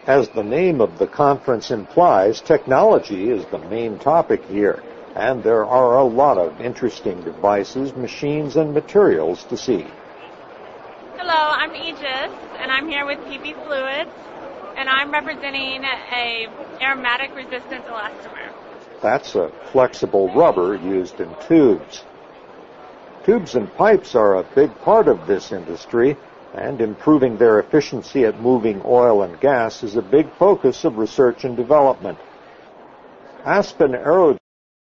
As the name of the conference implies, technology is the main topic here, and there are a lot of interesting devices, machines, and materials to see. Hello, I'm Aegis, and I'm here with PP Fluids, and I'm representing a aromatic resistant elastomer. That's a flexible rubber used in tubes. Tubes and pipes are a big part of this industry, and improving their efficiency at moving oil and gas is a big focus of research and development. Aspen Aero